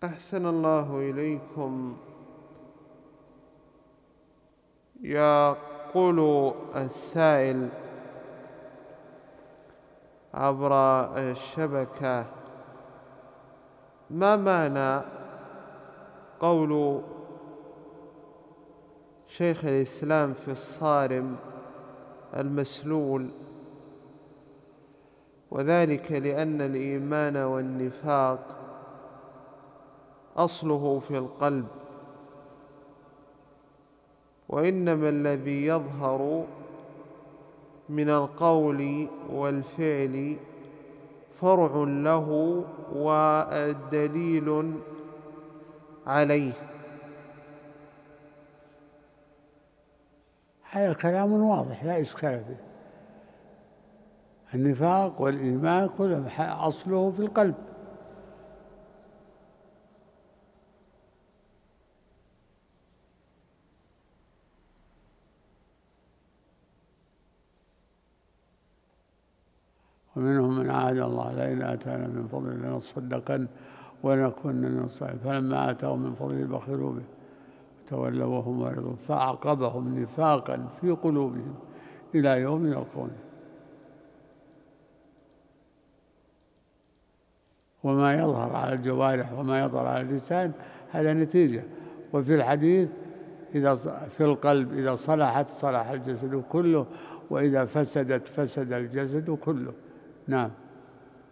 أحسن الله إليكم. يقول السائل عبر الشبكة: ما معنى قول شيخ الإسلام في الصارم المسلول، وذلك لأن الإيمان والنفاق أصله في القلب، وإنما الذي يظهر من القول والفعل فرع له ودليل عليه؟ هذا كلام واضح لا إشكال فيه. النفاق والإيمان كله أصله في القلب. ومنهم من عاهد الله لئن آتانا من فضله لنصدقن ونكون من الصالحين فلما آتاهم من فضله بخلوا به وتولوا وهم معرضون فأعقبهم نفاقا في قلوبهم إلى يوم يلقونه. وما يظهر على الجوارح وما يظهر على اللسان هذا نتيجة. وفي الحديث إذا في القلب إذا صلحت صلح الجسد كله، وإذا فسدت فسد الجسد كله. نعم.